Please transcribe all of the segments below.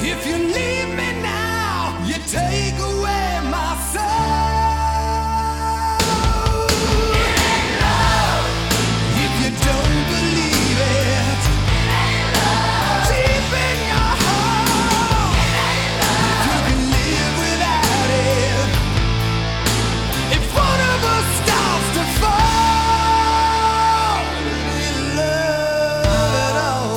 If you leave me now, you take away my soul. It ain't love. If you don't believe it, it ain't love. Deep in your heart, it ain't love. If you can live without it, if one of us starts to fall, it ain't love at all.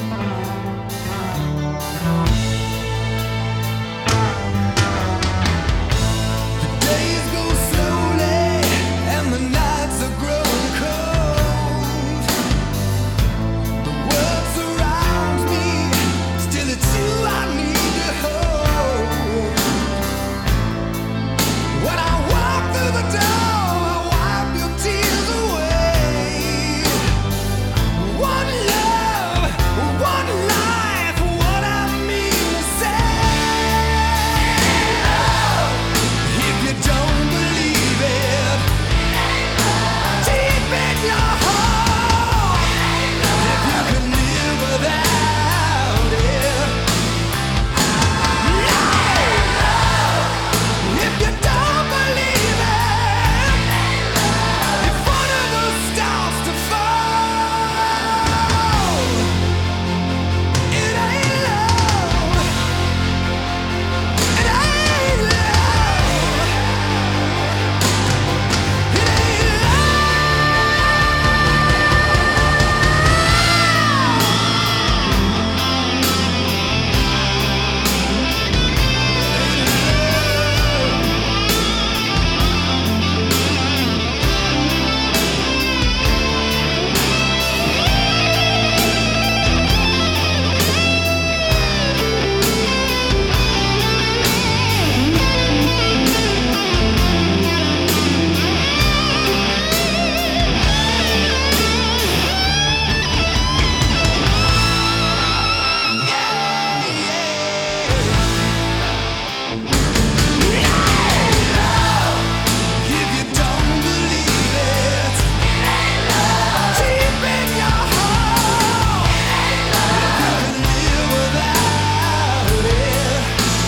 Days go slowly and the nights are growing cold. The world surrounds me, still it's you I need to hold. When I walk through the door, I wipe your tears away. One love, one life, what I mean to say. If you don't believe it, deep in your heart, if you can live without it, if you don't believe it, if one of us starts to fall, it ain't love. It ain't love. It ain't if you don't believe it, deep in your heart, if you can live without it,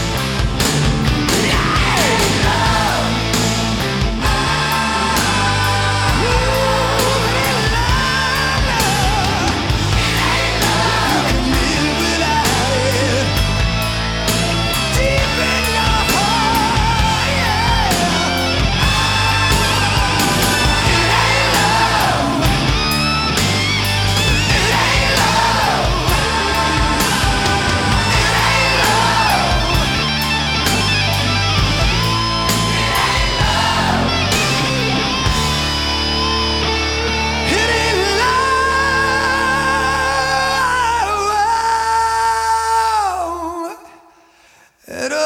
it ain't love at all.